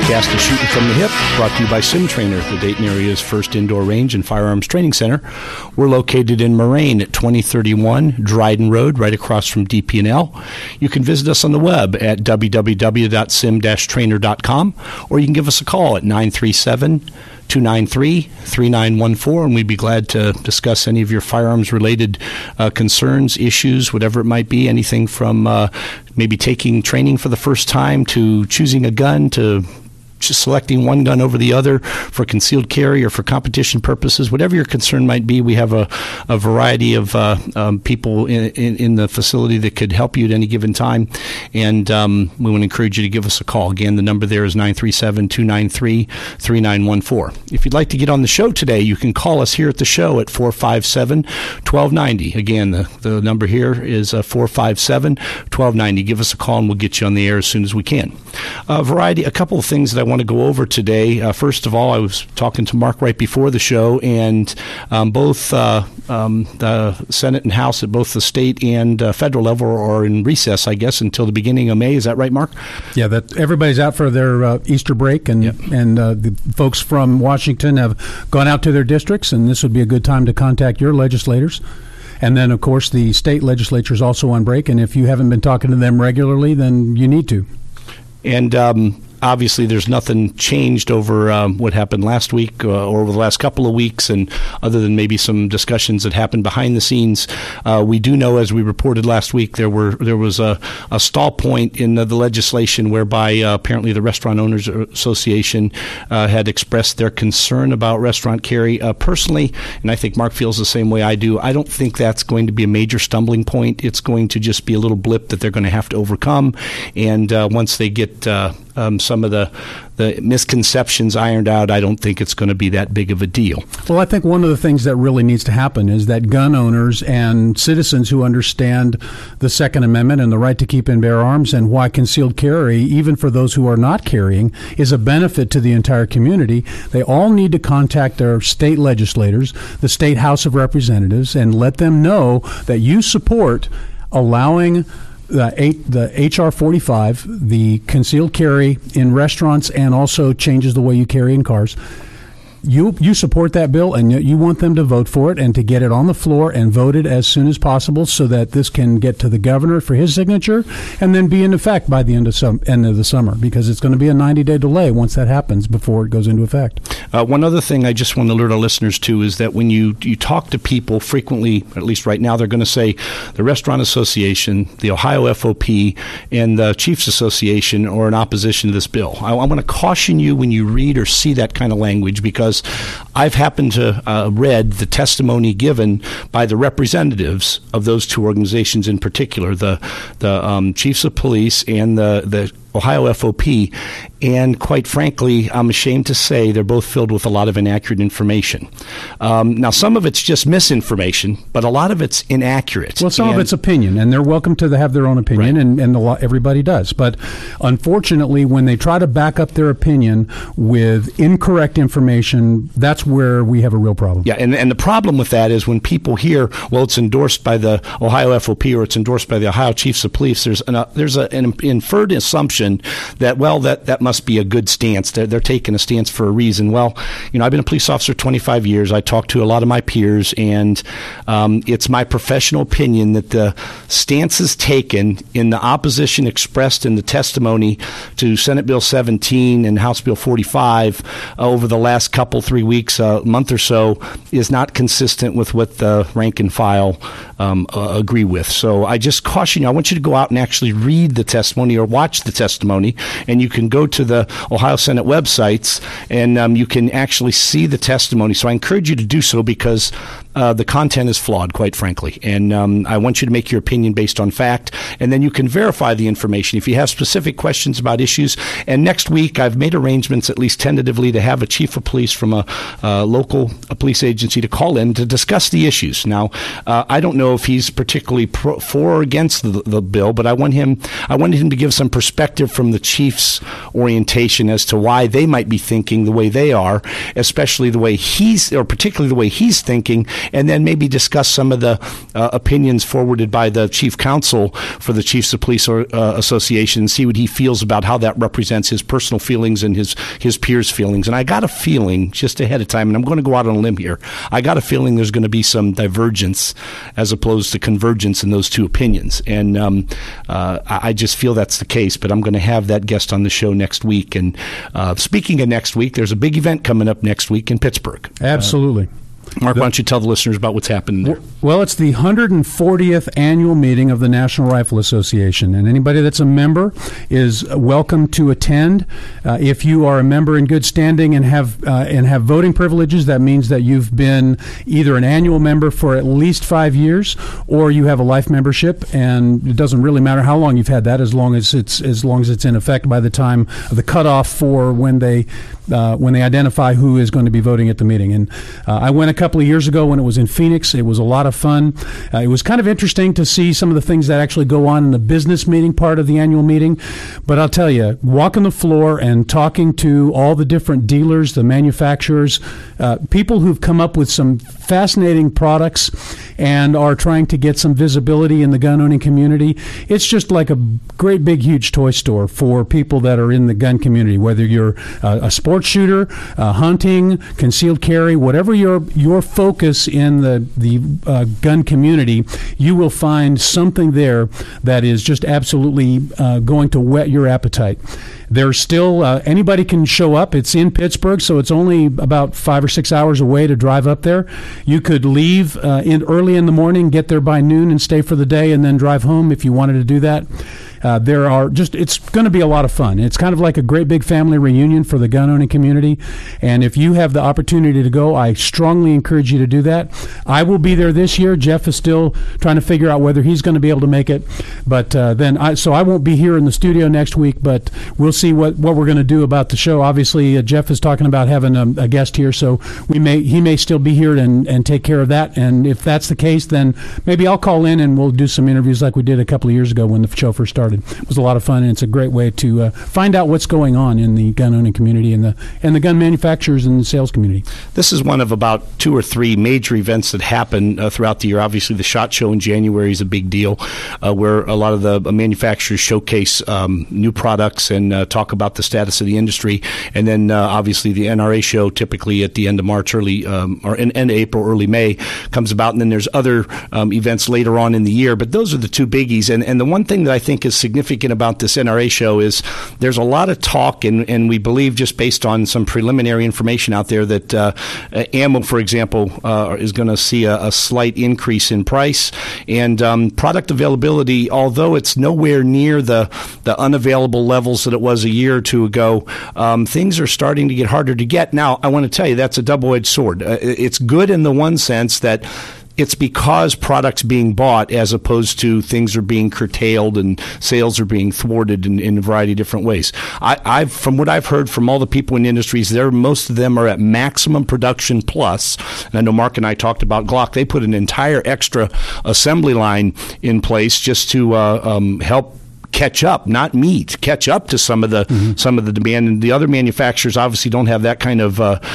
podcast is Shooting from the Hip, brought to you by Sim Trainer, the Dayton area's first indoor range and firearms training center. We're located in Moraine at 2031 Dryden Road, right across from DP&L. You can visit us on the web at www.sim-trainer.com, or you can give us a call at 937-293-3914, and we'd be glad to discuss any of your firearms-related concerns, issues, whatever it might be, anything from maybe taking training for the first time to choosing a gun to just selecting one gun over the other for concealed carry or for competition purposes. Whatever your concern might be, we have a variety of people in the facility that could help you at any given time, and we want to encourage you to give us a call. Again, the number there is 937-293-3914. If you'd like to get on the show today, you can call us here at the show at 457-1290. Again, the number here is 457-1290. Give us a call and we'll get you on the air as soon as we can. A couple of things that I want to go over today. First of all, I was talking to Mark right before the show, and both the Senate and House at both the state and federal level are in recess, I guess, until the beginning of May. Is that right, Mark? Yeah, that everybody's out for their Easter break, and the folks from Washington have gone out to their districts, and this would be a good time to contact your legislators. And then, of course, the state legislature is also on break, and if you haven't been talking to them regularly, then you need to. And obviously, there's nothing changed over what happened last week or over the last couple of weeks, and other than maybe some discussions that happened behind the scenes, we do know, as we reported last week, there was a stall point in the legislation whereby apparently the Restaurant Owners Association had expressed their concern about restaurant carry. Personally, and I think Mark feels the same way I do, I don't think that's going to be a major stumbling point. It's going to just be a little blip that they're going to have to overcome, and once they get some of the misconceptions ironed out, I don't think it's going to be that big of a deal. Well, I think one of the things that really needs to happen is that gun owners and citizens who understand the Second Amendment and the right to keep and bear arms and why concealed carry, even for those who are not carrying, is a benefit to the entire community. They all need to contact their state legislators, the State House of Representatives, and let them know that you support allowing the H.R. 45, the concealed carry in restaurants, and also changes the way you carry in cars. You support that bill, and you want them to vote for it and to get it on the floor and voted as soon as possible so that this can get to the governor for his signature and then be in effect by the end of the summer, because it's going to be a 90-day delay once that happens before it goes into effect. One other thing I just want to alert our listeners to is that when you talk to people frequently, at least right now, they're going to say the Restaurant Association, the Ohio FOP, and the Chiefs Association are in opposition to this bill. I want to caution you when you read or see that kind of language, because I've happened to read the testimony given by the representatives of those two organizations in particular, the Chiefs of Police and the Ohio FOP, and quite frankly, I'm ashamed to say they're both filled with a lot of inaccurate information. Now, some of it's just misinformation, but a lot of it's inaccurate. Well, some of it's opinion, and they're welcome to have their own opinion, right. and everybody does. But unfortunately, when they try to back up their opinion with incorrect information, that's where we have a real problem. Yeah, and the problem with that is when people hear, well, it's endorsed by the Ohio FOP or it's endorsed by the Ohio Chiefs of Police, there's an inferred assumption that, well, that must be a good stance. They're taking a stance for a reason. Well, I've been a police officer 25 years. I talk to a lot of my peers, and it's my professional opinion that the stances taken in the opposition expressed in the testimony to Senate Bill 17 and House Bill 45 over the last three weeks, month or so, is not consistent with what the rank and file agree with. So I just caution you. I want you to go out and actually read the testimony or watch the testimony, and you can go to the Ohio Senate websites and you can actually see the testimony. So I encourage you to do so, because the content is flawed, quite frankly, and I want you to make your opinion based on fact, and then you can verify the information if you have specific questions about issues. And next week, I've made arrangements, at least tentatively, to have a chief of police from a local police agency to call in to discuss the issues. Now, I don't know if he's particularly for or against the bill, but I wanted him to give some perspective from the chief's orientation as to why they might be thinking the way they are, especially particularly the way he's thinking, and then maybe discuss some of the opinions forwarded by the chief counsel for the Chiefs of Police Association and see what he feels about how that represents his personal feelings and his peers' feelings. And I got a feeling just ahead of time, and I'm going to go out on a limb here, I got a feeling there's going to be some divergence as opposed to convergence in those two opinions. And I just feel that's the case, but I'm going to have that guest on the show next week. And speaking of next week, there's a big event coming up next week in Pittsburgh. Absolutely. Mark, why don't you tell the listeners about what's happening there? Well, it's the 140th annual meeting of the National Rifle Association, and anybody that's a member is welcome to attend. If you are a member in good standing and have voting privileges, that means that you've been either an annual member for at least 5 years, or you have a life membership, and it doesn't really matter how long you've had that, as long as it's in effect by the time of the cutoff for when they identify who is going to be voting at the meeting. And I went a couple of years ago when it was in Phoenix. It was a lot of fun. It was kind of interesting to see some of the things that actually go on in the business meeting part of the annual meeting. But I'll tell you, walking the floor and talking to all the different dealers, the manufacturers, people who've come up with some fascinating products and are trying to get some visibility in the gun-owning community, it's just like a great big huge toy store for people that are in the gun community, whether you're a sports shooter, hunting, concealed carry, whatever your focus in the gun community, you will find something there that is just absolutely going to whet your appetite. There's still anybody can show up. It's in Pittsburgh, so it's only about 5 or 6 hours away to drive up there. You could leave early in the morning, get there by noon, and stay for the day, and then drive home if you wanted to do that. It's going to be a lot of fun. It's kind of like a great big family reunion for the gun-owning community. And if you have the opportunity to go, I strongly encourage you to do that. I will be there this year. Jeff is still trying to figure out whether he's going to be able to make it. But so I won't be here in the studio next week, but we'll see what we're going to do about the show. Obviously, Jeff is talking about having a guest here, so he may still be here and take care of that. And if that's the case, then maybe I'll call in and we'll do some interviews like we did a couple of years ago when the show first started. It was a lot of fun, and it's a great way to find out what's going on in the gun-owning community and the gun manufacturers and the sales community. This is one of about 2 or 3 major events that happen throughout the year. Obviously, the SHOT Show in January is a big deal, where a lot of the manufacturers showcase new products and talk about the status of the industry. And then, obviously, the NRA show, typically at the end of March, or end of April, early May, comes about. And then there's other events later on in the year. But those are the 2 biggies. And the one thing that I think is significant about this NRA show is there's a lot of talk, and we believe, just based on some preliminary information out there, that ammo, for example, is going to see a slight increase in price, and product availability, although it's nowhere near the unavailable levels that it was a year or 2 ago, things are starting to get harder to get. Now, I want to tell you, that's a double-edged sword. It's good in the one sense that it's because products being bought as opposed to things are being curtailed and sales are being thwarted in a variety of different ways. From what I've heard from all the people in the industries, most of them are at maximum production plus. And I know Mark and I talked about Glock. They put an entire extra assembly line in place just to help catch up, not meet, catch up to some of the demand. And the other manufacturers obviously don't have that kind of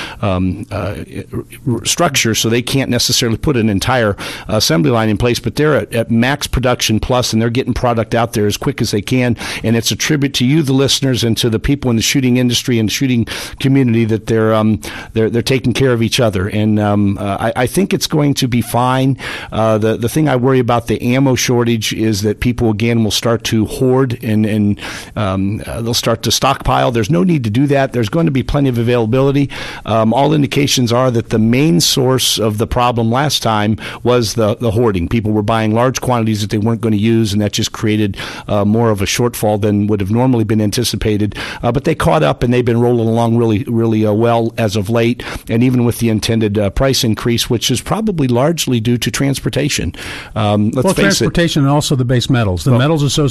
structure, so they can't necessarily put an entire assembly line in place. But they're at max production plus, and they're getting product out there as quick as they can. And it's a tribute to you, the listeners, and to the people in the shooting industry and shooting community that they're taking care of each other. And I think it's going to be fine. The thing I worry about the ammo shortage is that people again will start to hoard and they'll start to stockpile. There's no need to do that. There's going to be plenty of availability. All indications are that the main source of the problem last time was the hoarding. People were buying large quantities that they weren't going to use, and that just created more of a shortfall than would have normally been anticipated. But they caught up, and they've been rolling along really, really well as of late, and even with the intended price increase, which is probably largely due to transportation. Let's face transportation it. And also the base metals. The metals associated with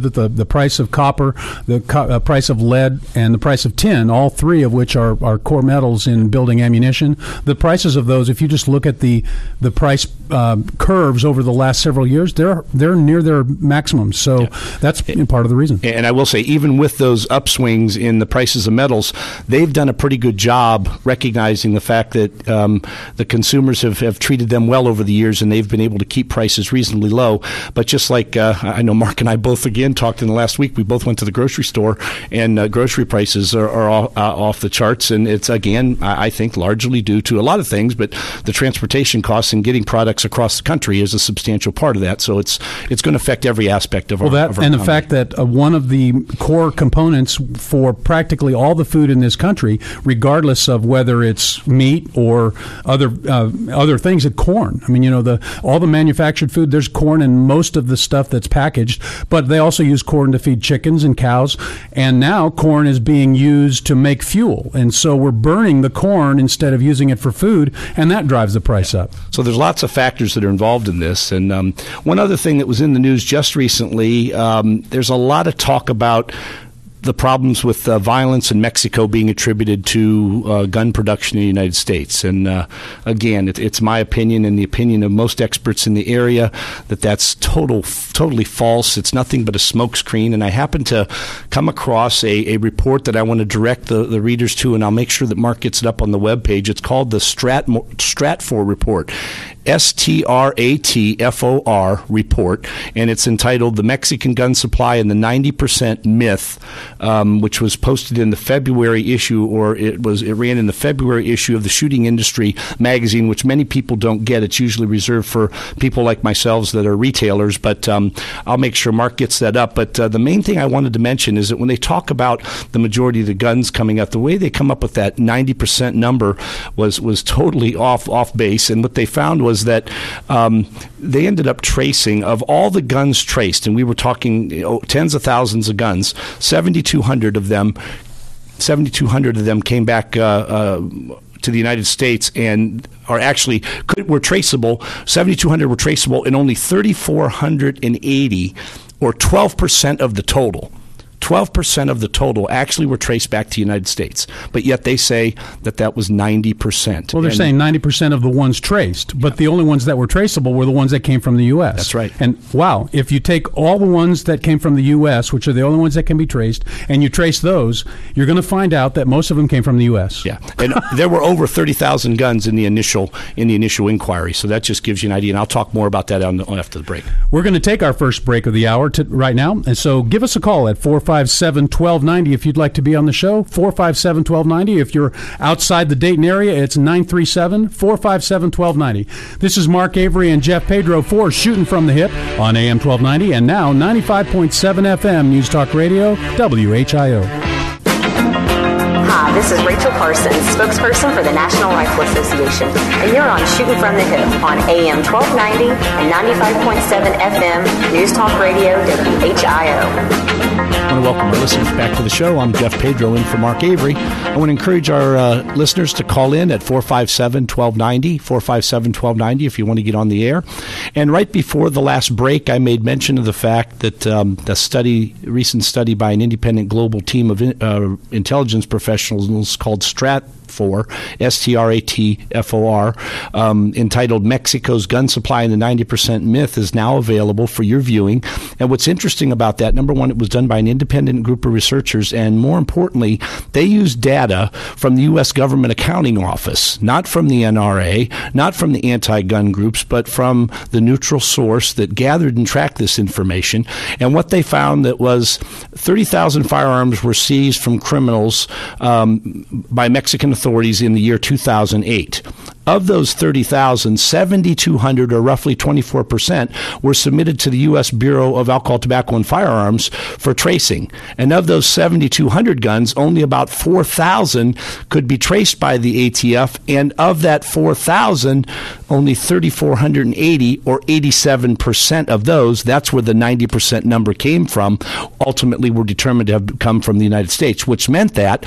that the price of copper, the price of lead, and the price of tin, all three of which are core metals in building ammunition, the prices of those, if you just look at the price curves over the last several years, they're near their maximum. So that's part of the reason. And I will say, even with those upswings in the prices of metals, they've done a pretty good job recognizing the fact that the consumers have treated them well over the years, and they've been able to keep prices reasonably low. But just like I know Mark and I both again talked in the last week, we both went to the grocery store, and grocery prices are off the charts. And it's, again, I think largely due to a lot of things, but the transportation costs and getting products across the country is a substantial part of that. So it's going to affect every aspect of our and the fact that one of the core components for practically all the food in this country, regardless of whether it's meat or other things, like corn. I mean, all the manufactured food, there's corn in most of the stuff that's packaged, but they also use corn to feed chickens and cows, and now corn is being used to make fuel, and so we're burning the corn instead of using it for food, and that drives the price up. So there's lots of factors that are involved in this. And one other thing that was in the news just recently, there's a lot of talk about the problems with violence in Mexico being attributed to gun production in the United States. And again, it's my opinion and the opinion of most experts in the area that that's totally false. It's nothing but a smokescreen. And I happen to come across a report that I want to direct the readers to, and I'll make sure that Mark gets it up on the webpage. It's called the Stratfor Report. STRATFOR report, and it's entitled "The Mexican Gun Supply and the 90% Myth," which was posted in the February issue, or it ran in the February issue of the Shooting Industry magazine, which many people don't get. It's usually reserved for people like myself that are retailers, but I'll make sure Mark gets that up. But the main thing I wanted to mention is that when they talk about the majority of the guns coming out, the way they come up with that 90% number was totally off base, and what they found was that they ended up tracing, of all the guns traced, and we were talking tens of thousands of guns, 7,200 of them came back to the United States and were traceable. 7,200 were traceable, and only 3,480, or 12% of the total. 12% of the total actually were traced back to the United States, but yet they say that was 90%. Well, they're saying 90% of the ones traced, but the only ones that were traceable were the ones that came from the U.S. That's right. And wow, if you take all the ones that came from the U.S., which are the only ones that can be traced, and you trace those, you're going to find out that most of them came from the U.S. Yeah, and there were over 30,000 guns in the initial inquiry, so that just gives you an idea, and I'll talk more about that after the break. We're going to take our first break of the hour right now, and so give us a call at 457-1290 if you'd like to be on the show. 457-1290. If you're outside the Dayton area, it's 937-457-1290. This is Mark Avery and Jeff Pedro for Shooting from the Hip on AM 1290 and now 95.7 FM News Talk Radio, WHIO. Hi, this is Rachel Parsons, spokesperson for the National Rifle Association, and you're on Shooting from the Hip on AM 1290 and 95.7 FM News Talk Radio, WHIO. I want to welcome our listeners back to the show. I'm Jeff Pedro in for Mark Avery. I want to encourage our listeners to call in at 457-1290, 457-1290 if you want to get on the air. And right before the last break, I made mention of the fact that the recent study by an independent global team of intelligence professionals called Stratfor, STRATFOR, entitled "Mexico's Gun Supply and the 90% Myth" is now available for your viewing. And what's interesting about that, number one, it was done by an independent group of researchers, and more importantly, they used data from the U.S. Government Accounting Office, not from the NRA, not from the anti-gun groups, but from the neutral source that gathered and tracked this information. And what they found that was 30,000 firearms were seized from criminals by Mexican authorities in the year 2008. Of those 30,000, 7,200, or roughly 24%, were submitted to the U.S. Bureau of Alcohol, Tobacco, and Firearms for tracing. And of those 7,200 guns, only about 4,000 could be traced by the ATF. And of that 4,000, only 3,480, or 87% of those, that's where the 90% number came from, ultimately were determined to have come from the United States, which meant that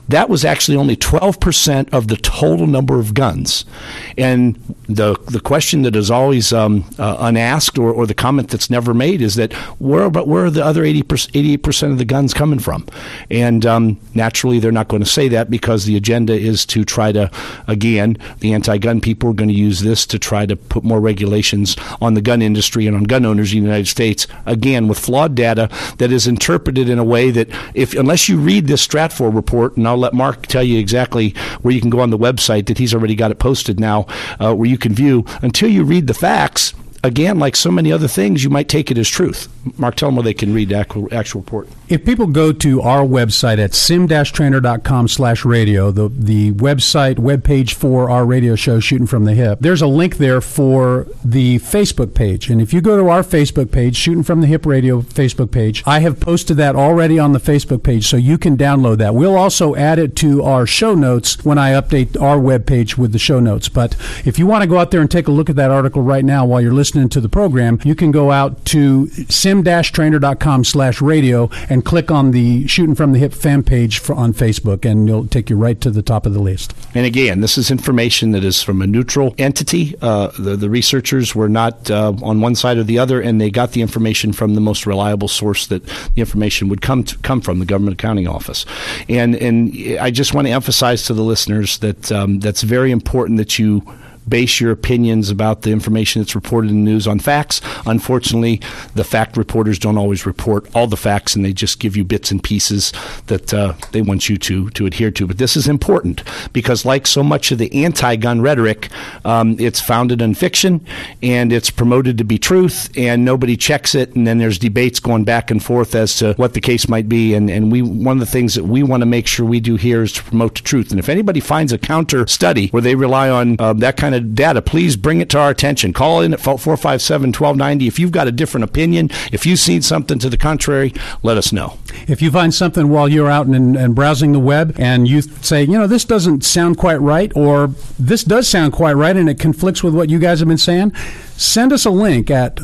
that was actually only 12% of the total number of guns. And the question that is always unasked, or the comment that's never made, is that where are the other 88% of the guns coming from? And naturally, they're not going to say that, because the agenda is to try to, again, the anti-gun people are going to use this to try to put more regulations on the gun industry and on gun owners in the United States, again, with flawed data that is interpreted in a way that, unless you read this Stratfor report, and I'll let Mark tell you exactly where you can go on the website, that he's already got it posted now, where you can view, until you read the facts, again, like so many other things, you might take it as truth. Mark, tell them where they can read the actual report. If people go to our website at sim-trainer.com/radio, the webpage for our radio show, Shooting from the Hip, there's a link there for the Facebook page. And if you go to our Facebook page, Shooting from the Hip Radio Facebook page, I have posted that already on the Facebook page, so you can download that. We'll also add it to our show notes when I update our webpage with the show notes. But if you want to go out there and take a look at that article right now while you're listening to the program, you can go out to sim-trainer.com/radio and click on the Shooting from the Hip fan page on Facebook, and it'll take you right to the top of the list. And again, this is information that is from a neutral entity. The researchers were not on one side or the other, and they got the information from the most reliable source that the information would come from, the Government Accounting Office. And I just want to emphasize to the listeners that that's very important that you base your opinions about the information that's reported in the news on facts. Unfortunately, the fact reporters don't always report all the facts, and they just give you bits and pieces that they want you to adhere to. But this is important, because like so much of the anti-gun rhetoric, it's founded in fiction, and it's promoted to be truth, and nobody checks it, and then there's debates going back and forth as to what the case might be. And one of the things that we want to make sure we do here is to promote the truth. And if anybody finds a counter study where they rely on that kind of data, please bring it to our attention. Call in at 457-1290. If you've got a different opinion, if you've seen something to the contrary, let us know. If you find something while you're out and browsing the web, and you say, this doesn't sound quite right, or this does sound quite right, and it conflicts with what you guys have been saying, send us a link at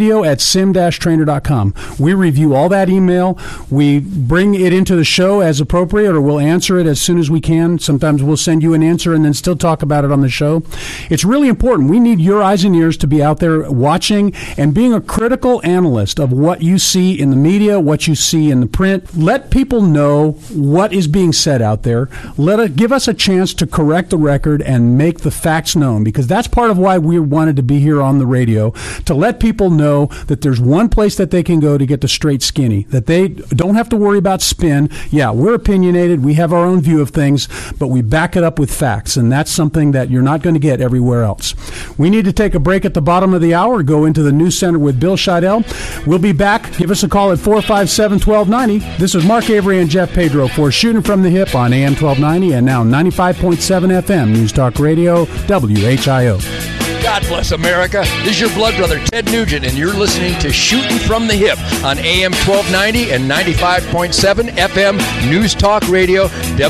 radio@sim-trainer.com. We review all that email. We bring it into the show as appropriate, or we'll answer it as soon as we can. Sometimes we'll send you an answer and then still talk about it on the show. It's really important. We need your eyes and ears to be out there watching and being a critical analyst of what you see in the media, what you see in the print. Let people know what is being said out there. Give us a chance to correct the record and make the facts known, because that's part of why we wanted to be here on the radio, to let people know that there's one place that they can go to get the straight skinny, that they don't have to worry about spin. Yeah, we're opinionated. We have our own view of things, but we back it up with facts, and that's something that you're not going to get everywhere else. We need to take a break at the bottom of the hour, go into the News Center with Bill Scheidel. We'll be back. Give us a call at 457-1290. This is Mark Avery and Jeff Pedro for Shooting from the Hip on AM 1290 and now 95.7 FM News Talk Radio, WHIO. God bless America. This is your blood brother, Ted Nugent, and you're listening to Shooting from the Hip on AM 1290 and 95.7 FM News Talk Radio,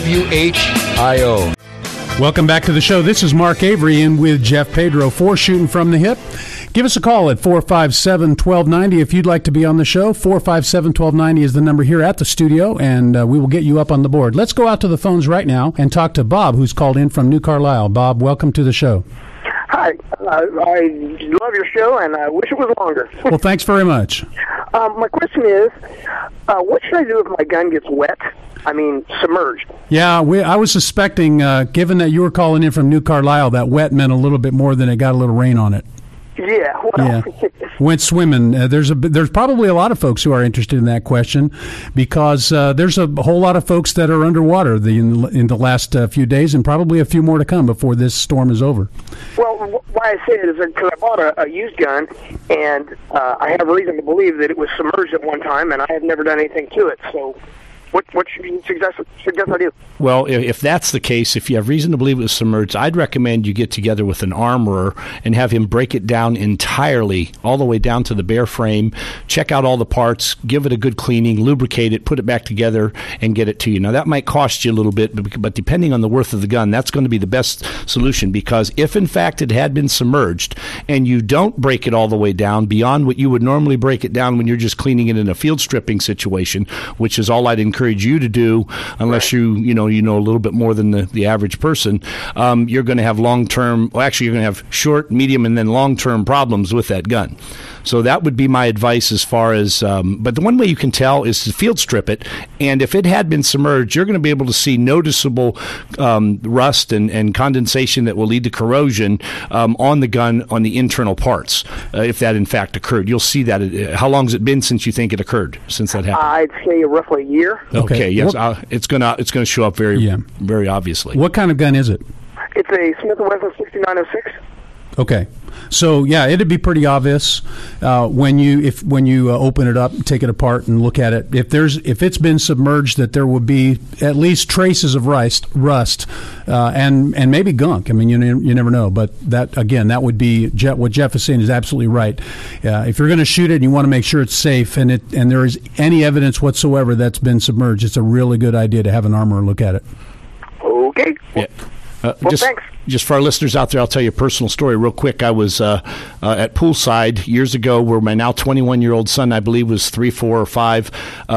WHIO. Welcome back to the show. This is Mark Avery in with Jeff Pedro for Shooting from the Hip. Give us a call at 457-1290 if you'd like to be on the show. 457-1290 is the number here at the studio, and we will get you up on the board. Let's go out to the phones right now and talk to Bob, who's called in from New Carlisle. Bob, welcome to the show. Hi. I love your show, and I wish it was longer. Well, thanks very much. My question is, what should I do if my gun gets wet? I mean, submerged. Yeah, I was suspecting, given that you were calling in from New Carlisle, that wet meant a little bit more than it got a little rain on it. Yeah. Well. Went swimming. There's probably a lot of folks who are interested in that question, because there's a whole lot of folks that are underwater in the last few days, and probably a few more to come before this storm is over. Well, why I say it is because I bought a used gun, and I have reason to believe that it was submerged at one time, and I have never done anything to it. So what should you suggest I do? Well, if that's the case, if you have reason to believe it was submerged, I'd recommend you get together with an armorer and have him break it down entirely, all the way down to the bare frame, check out all the parts, give it a good cleaning, lubricate it, put it back together, and get it to you. Now, that might cost you a little bit, but depending on the worth of the gun, that's going to be the best solution, because if, in fact, it had been submerged and you don't break it all the way down beyond what you would normally break it down when you're just cleaning it in a field stripping situation, which is all I'd encourage encourage you to do, unless you know a little bit more than the average person. You're going to have long-term, well, actually, you're going to have short, medium, and then long-term problems with that gun. So that would be my advice as far as, but the one way you can tell is to field strip it, and if it had been submerged, you're going to be able to see noticeable rust and condensation that will lead to corrosion on the gun, on the internal parts, if that in fact occurred. You'll see that. How long has it been since you think it occurred, since that happened? I'd say roughly a year. Okay, yes. It's gonna show up very obviously. What kind of gun is it? It's a Smith & Wesson 6906. Okay, so yeah, it'd be pretty obvious when you open it up, take it apart, and look at it. If it's been submerged, that there would be at least traces of rust, and maybe gunk. I mean, you never know. But that would be what Jeff is saying is absolutely right. If you're going to shoot it, and you want to make sure it's safe, and there is any evidence whatsoever that's been submerged, it's a really good idea to have an armorer look at it. Okay. Yeah. Thanks. Just for our listeners out there, I'll tell you a personal story real quick. I was at Poolside years ago, where my now 21-year-old son, I believe, was 3, 4, or 5,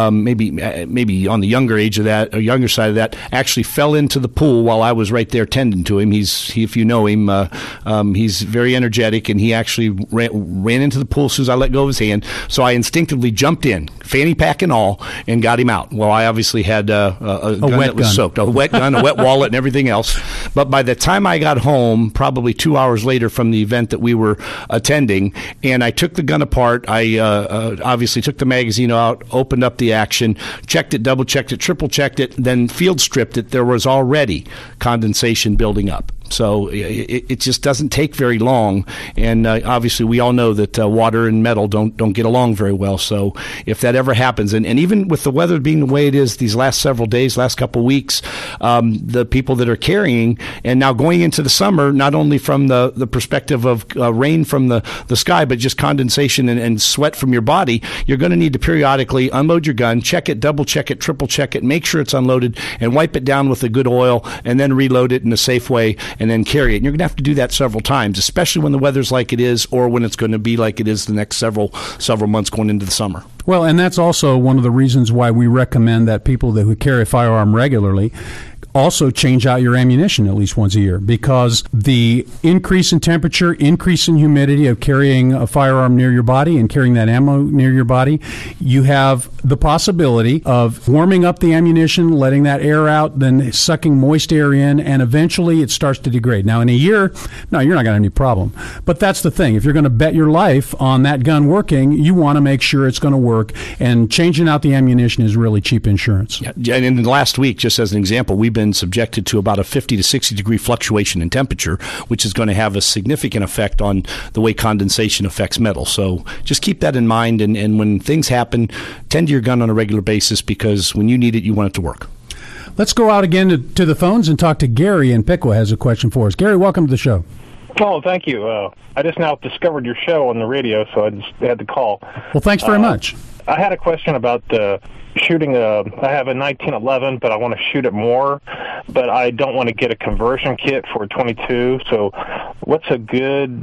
maybe on the younger age of that, or younger side of that, actually fell into the pool while I was right there tending to him. If you know him, he's very energetic, and he actually ran into the pool as soon as I let go of his hand. So I instinctively jumped in, fanny pack and all, and got him out. Well, I obviously had a gun that was soaked, a wet gun, a wet wallet, and everything else. But by the time I got home, probably 2 hours later from the event that we were attending, and I took the gun apart. I obviously took the magazine out, opened up the action, checked it, double-checked it, triple-checked it, then field stripped it. There was already condensation building up. So it just doesn't take very long, and obviously we all know that water and metal don't get along very well. So if that ever happens, and even with the weather being the way it is these last several days, last couple of weeks, the people that are carrying, and now going into the summer, not only from the perspective of rain from the sky, but just condensation and sweat from your body, you're going to need to periodically unload your gun, check it, double-check it, triple-check it, make sure it's unloaded, and wipe it down with a good oil, and then reload it in a safe way, and then carry it. And you're going to have to do that several times, especially when the weather's like it is, or when it's going to be like it is the next several months going into the summer. Well, and that's also one of the reasons why we recommend that people who carry a firearm regularly also change out your ammunition at least once a year, because the increase in temperature, increase in humidity of carrying a firearm near your body and carrying that ammo near your body, you have the possibility of warming up the ammunition, letting that air out, then sucking moist air in, and eventually it starts to degrade. Now, in a year, no, you're not going to have any problem. But that's the thing. If you're going to bet your life on that gun working, you want to make sure it's going to work, and changing out the ammunition is really cheap insurance. Yeah, and in the last week, just as an example, we've been subjected to about a 50 to 60 degree fluctuation in temperature, which is going to have a significant effect on the way condensation affects metal. So just keep that in mind, and when things happen, tend to your gun on a regular basis, because when you need it, you want it to work. Let's go out again to the phones and talk to Gary in Piqua has a question for us. Gary, welcome to the show. Oh, thank you. I just now discovered your show on the radio, so I just had to call. Well, thanks very much. I had a question about shooting I have a 1911, but I want to shoot it more, but I don't want to get a conversion kit for a 22. So what's a good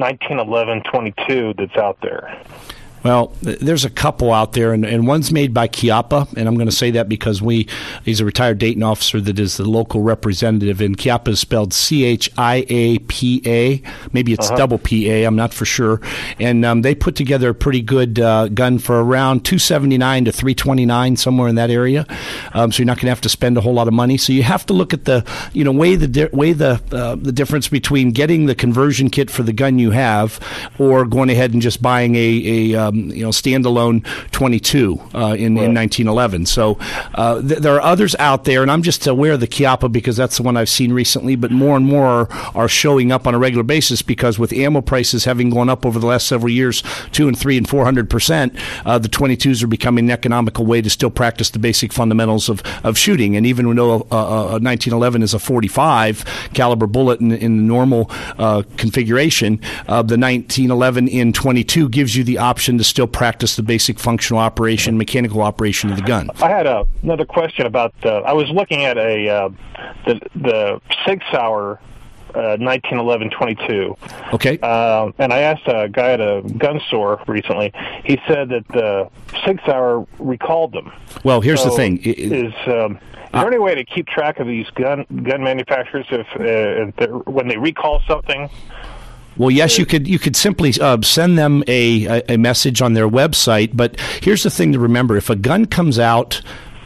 1911 22 that's out there? Well, there's a couple out there, and one's made by Chiappa, and I'm going to say that because he's a retired Dayton officer that is the local representative, and Chiappa is spelled Chiapa. Maybe it's double PA, I'm not for sure. And they put together a pretty good gun for around $279 to $329, somewhere in that area. So you're not going to have to spend a whole lot of money. So you have to look at weigh the difference between getting the conversion kit for the gun you have, or going ahead and just buying a standalone 22 in 1911. So there are others out there, and I'm just aware of the Chiappa because that's the one I've seen recently, but more and more are showing up on a regular basis, because with ammo prices having gone up over the last several years 200% and 300% and 400%, the 22s are becoming an economical way to still practice the basic fundamentals of shooting. And even though a 1911 is a 45 caliber bullet in the normal configuration, the 1911 in 22 gives you the option to still practice the basic functional operation, mechanical operation of the gun. I had another question about I was looking at the Sig Sauer 1911 22. Okay. And I asked a guy at a gun store recently. He said that the Sig Sauer recalled them. Well, here's the thing. Is there any way to keep track of these gun manufacturers if when they recall something? Well, yes, you could simply send them a message on their website. But here's the thing to remember: if a gun comes out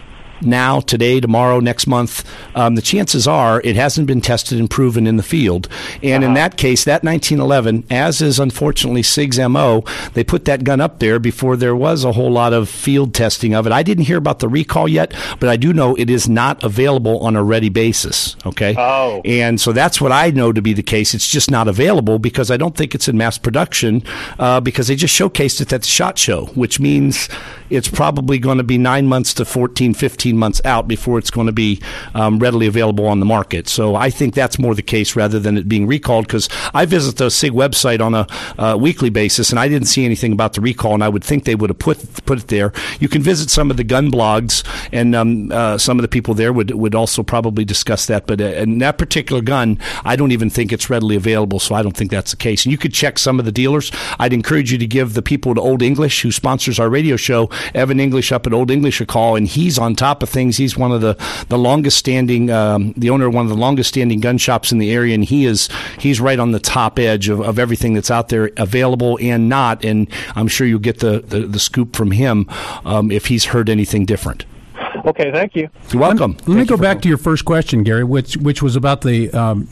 now, today, tomorrow, next month, the chances are it hasn't been tested and proven in the field. And in that case, that 1911, as is unfortunately SIG's MO, they put that gun up there before there was a whole lot of field testing of it. I didn't hear about the recall yet, but I do know it is not available on a ready basis. Okay? Oh. And so that's what I know to be the case. It's just not available because I don't think it's in mass production because they just showcased it at the SHOT Show, which means it's probably going to be 9 months to 14, 15 months out before it's going to be readily available on the market. So I think that's more the case rather than it being recalled, because I visit the SIG website on a weekly basis, and I didn't see anything about the recall, and I would think they would have put it there. You can visit some of the gun blogs, and some of the people there would also probably discuss that. But in that particular gun, I don't even think it's readily available, so I don't think that's the case. And you could check some of the dealers. I'd encourage you to give the people at Old English, who sponsors our radio show, Evan English up at Old English, a call, and he's on top of things. He's one of the longest standing, the owner of one of the longest standing gun shops in the area, and he's right on the top edge of everything that's out there available and not. And I'm sure you'll get the scoop from him if he's heard anything different. Okay, thank you. You're welcome. Let me go back to your first question, Gary, which was about the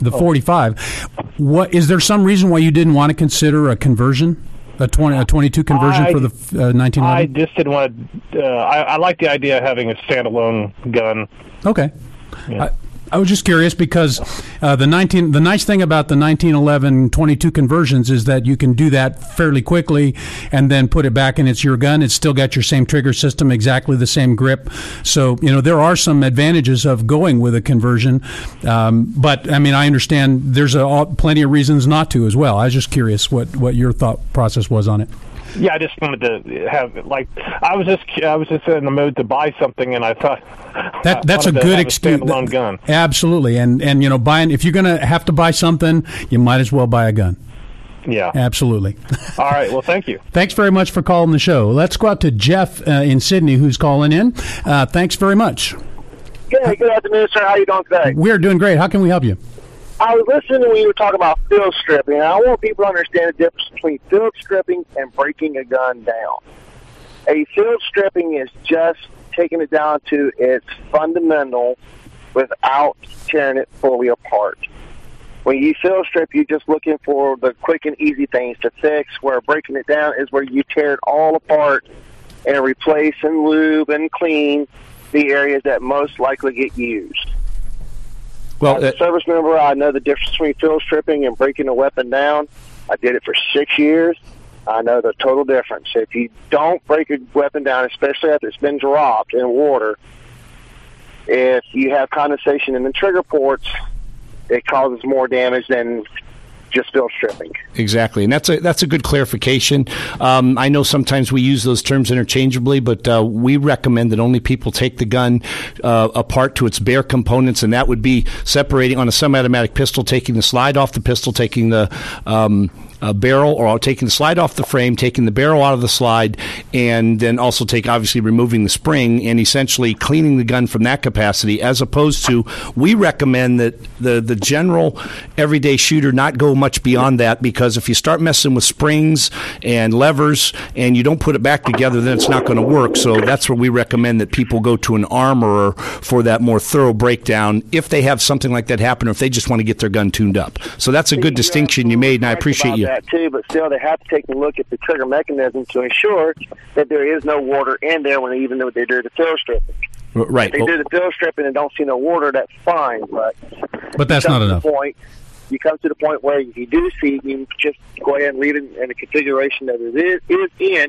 45. What is there some reason why you didn't want to consider a conversion? A 22 conversion for the 1911? I just didn't want to. I like the idea of having a standalone gun. Okay. Yeah. I was just curious because the nice thing about the 1911 22 conversions is that you can do that fairly quickly and then put it back and it's your gun. It's still got your same trigger system, exactly the same grip. So, there are some advantages of going with a conversion. But, I mean, I understand there's plenty of reasons not to as well. I was just curious what your thought process was on it. Yeah, I just wanted to have I was just in the mood to buy something, and I thought that's a good excuse. Standalone gun. Absolutely, and buying, if you're going to have to buy something, you might as well buy a gun. Yeah, absolutely. All right. Well, thank you. Thanks very much for calling the show. Let's go out to Jeff in Sydney, who's calling in. Thanks very much. Good afternoon, sir. How are you doing today? We're doing great. How can we help you? I was listening when you were talking about field stripping, and I want people to understand the difference between field stripping and breaking a gun down. A field stripping is just taking it down to its fundamental without tearing it fully apart. When you field strip, you're just looking for the quick and easy things to fix, where breaking it down is where you tear it all apart and replace and lube and clean the areas that most likely get used. Well, as a service member, I know the difference between field stripping and breaking a weapon down. I did it for 6 years. I know the total difference. If you don't break a weapon down, especially after it's been dropped in water, if you have condensation in the trigger ports, it causes more damage than just field stripping. Exactly, and that's a good clarification. I know sometimes we use those terms interchangeably, but we recommend that only people take the gun apart to its bare components, and that would be separating on a semi-automatic pistol, taking the slide off the pistol, taking the barrel, or taking the slide off the frame, taking the barrel out of the slide, and then also obviously removing the spring and essentially cleaning the gun from that capacity, as opposed to, we recommend that the general everyday shooter not go much beyond that, because if you start messing with springs and levers and you don't put it back together, then it's not going to work. So that's where we recommend that people go to an armorer for that more thorough breakdown if they have something like that happen, or if they just want to get their gun tuned up. So that's a good distinction you made, and I appreciate you. That too, but still they have to take a look at the trigger mechanism to ensure that there is no water in there even though they do the field stripping. Right. If they do the field stripping and don't see no water, that's fine, but that's not enough. You come to the point where if you do see, you just go ahead and leave it in the configuration that it is in,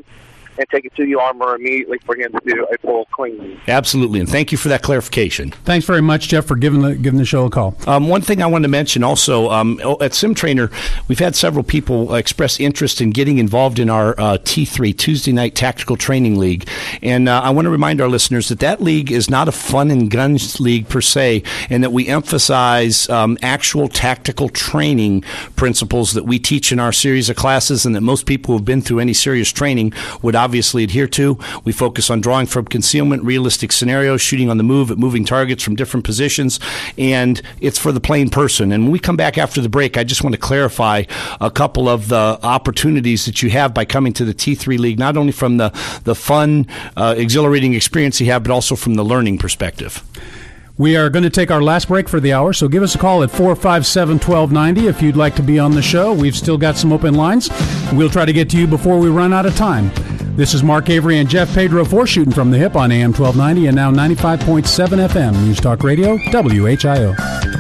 and take it to the armor immediately for him to do a full cleaning. Absolutely, and thank you for that clarification. Thanks very much, Jeff, for giving the show a call. One thing I wanted to mention also, at SimTrainer, we've had several people express interest in getting involved in our T3, Tuesday Night Tactical Training League. And I want to remind our listeners that league is not a fun and guns league per se, and that we emphasize actual tactical training principles that we teach in our series of classes and that most people who have been through any serious training would obviously adhere to. We focus on drawing from concealment, realistic scenarios, shooting on the move at moving targets from different positions, and it's for the plain person. And when we come back after the break, I just want to clarify a couple of the opportunities that you have by coming to the T3 League, not only from the fun, exhilarating experience you have, but also from the learning perspective. We are going to take our last break for the hour, so give us a call at 457-1290 if you'd like to be on the show. We've still got some open lines. We'll try to get to you before we run out of time. This is Mark Avery and Jeff Pedro for Shooting from the Hip on AM 1290 and now 95.7 FM News Talk Radio, WHIO.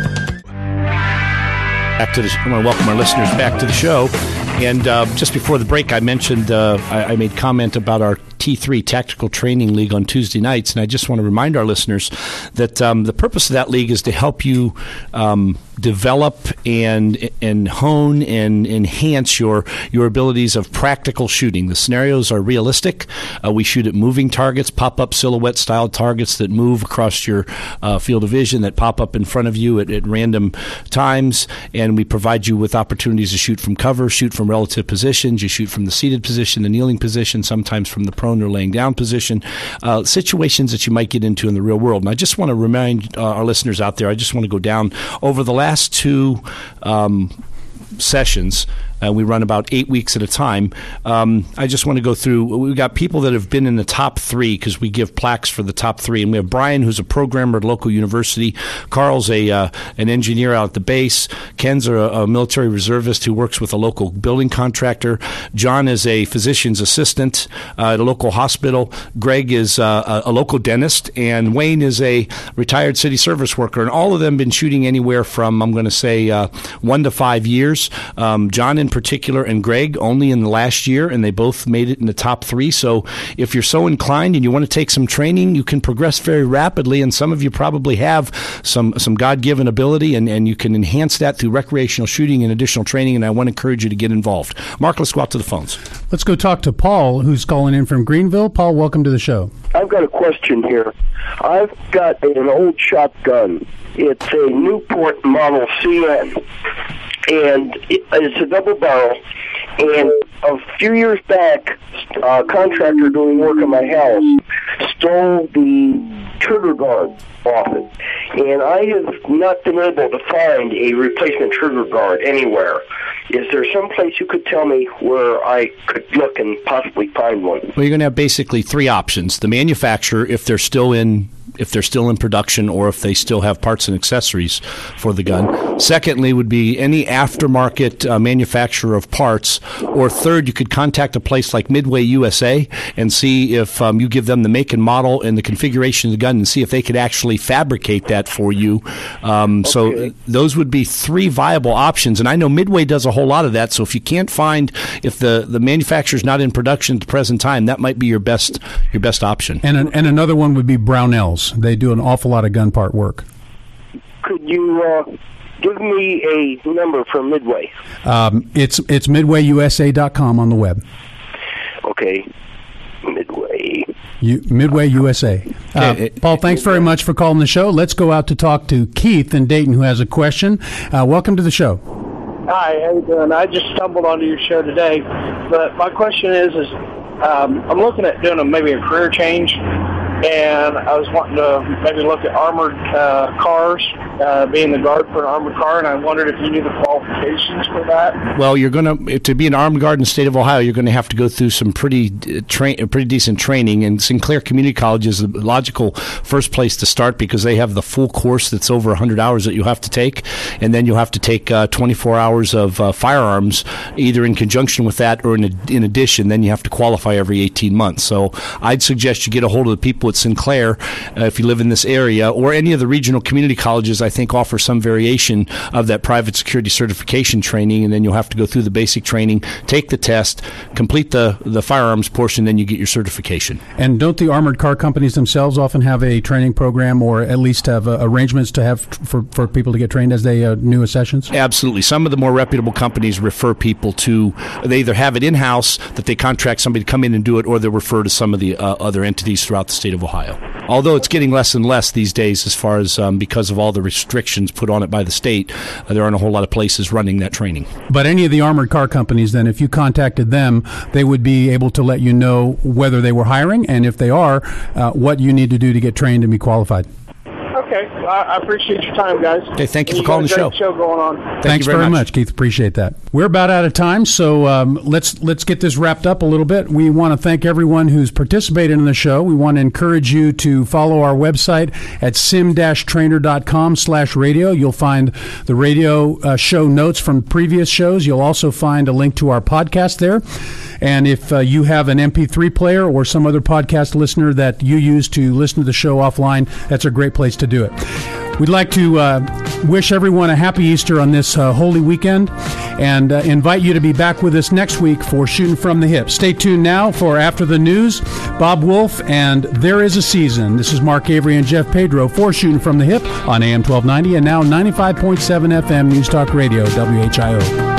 I want to welcome our listeners back to the show. And just before the break, I mentioned I made comment about our T3 Tactical Training League on Tuesday nights, and I just want to remind our listeners that the purpose of that league is to help you develop and hone and enhance your abilities of practical shooting. The scenarios are realistic. We shoot at moving targets, pop-up silhouette-style targets that move across your field of vision, that pop up in front of you at random times, and we provide you with opportunities to shoot from cover, shoot from relative positions. You shoot from the seated position, the kneeling position, sometimes from the prone or laying down position, situations that you might get into in the real world. And I just want to remind our listeners out there, I just want to go down over the last two sessions. We run about 8 weeks at a time. I just want to go through. We've got people that have been in the top three because we give plaques for the top three. And we have Brian, who's a programmer at a local university. Carl's an engineer out at the base. Ken's a military reservist who works with a local building contractor. John is a physician's assistant at a local hospital. Greg is a local dentist. And Wayne is a retired city service worker. And all of them been shooting anywhere from, I'm going to say, 1 to 5 years. John in particular and Greg only in the last year, and they both made it in the top three. So if you're so inclined and you want to take some training, you can progress very rapidly, and some of you probably have some God-given ability, and you can enhance that through recreational shooting and additional training, and I want to encourage you to get involved. Mark, let's go out to the phones. Let's go talk to Paul, who's calling in from Greenville. Paul, welcome to the show. I've got a question here. I've got an old shotgun. It's a Newport Model CN. And it's a double barrel. And a few years back, a contractor doing work on my house stole the trigger guard off it. And I have not been able to find a replacement trigger guard anywhere. Is there some place you could tell me where I could look and possibly find one? Well, you're going to have basically three options. The manufacturer, if they're still in production or if they still have parts and accessories for the gun. Secondly would be any aftermarket manufacturer of parts. Or third, you could contact a place like Midway USA and see if you give them the make and model and the configuration of the gun and see if they could actually fabricate that for you. So those would be three viable options. And I know Midway does a whole lot of that. So if you can't find, if the manufacturer's not in production at the present time, that might be your best option. And another one would be Brownells. They do an awful lot of gun part work. Could you give me a number from Midway? It's midwayusa.com on the web. Okay. Midway. Midway USA. Paul, thanks very much for calling the show. Let's go out to talk to Keith in Dayton, who has a question. Welcome to the show. Hi, how you doing? I just stumbled onto your show today, but my question is I'm looking at doing maybe a career change, and I was wanting to maybe look at armored cars, being the guard for an armored car, and I wondered if you knew the qualifications for that. Well, you're going to be an armed guard in the state of Ohio, you're going to have to go through some pretty decent training, and Sinclair Community College is the logical first place to start because they have the full course that's over 100 hours that you have to take, and then you'll have to take 24 hours of firearms, either in conjunction with that or in addition. Then you have to qualify every 18 months. So I'd suggest you get a hold of the people at Sinclair, if you live in this area, or any of the regional community colleges, I think offer some variation of that private security certification training, and then you'll have to go through the basic training, take the test, complete the firearms portion, then you get your certification. And don't the armored car companies themselves often have a training program, or at least have arrangements to have for people to get trained as they new sessions? Absolutely. Some of the more reputable companies refer people to, they either have it in-house that they contract somebody to come in and do it, or they refer to some of the other entities throughout the state of Ohio. Although it's getting less and less these days as far as because of all the restrictions put on it by the state, there aren't a whole lot of places running that training. But any of the armored car companies, then, if you contacted them, they would be able to let you know whether they were hiring, and if they are, what you need to do to get trained and be qualified. Okay. I appreciate your time, guys. Okay, thank you for calling the show. Show going on. Thanks very much, Keith. Appreciate that. We're about out of time, so let's get this wrapped up a little bit. We want to thank everyone who's participated in the show. We want to encourage you to follow our website at sim-trainer.com/radio. You'll find the radio show notes from previous shows. You'll also find a link to our podcast there. And if you have an MP3 player or some other podcast listener that you use to listen to the show offline, that's a great place to do it. We'd like to wish everyone a happy Easter on this holy weekend, and invite you to be back with us next week for Shooting from the Hip. Stay tuned now for After the News, Bob Wolf, and There Is a Season. This is Mark Avery and Jeff Pedro for Shooting from the Hip on AM 1290 and now 95.7 FM News Talk Radio, WHIO.